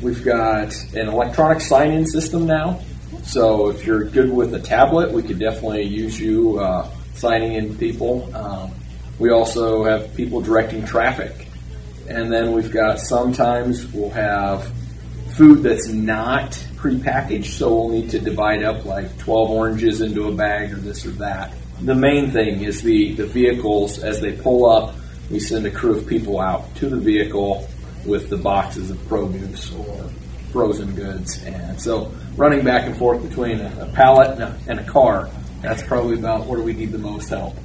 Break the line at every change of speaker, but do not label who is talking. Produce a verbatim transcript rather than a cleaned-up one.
We've got an electronic sign-in system now. So if you're good with a tablet, we could definitely use you uh, signing in people. Um, we also have people directing traffic. And then we've got sometimes we'll have food that's not prepackaged, so we'll need to divide up like twelve oranges into a bag or this or that. The main thing is the, the vehicles, as they pull up, we send a crew of people out to the vehicle with the boxes of produce or frozen goods. And so running back and forth between a, a pallet and a, and a car, that's probably about where we need the most help.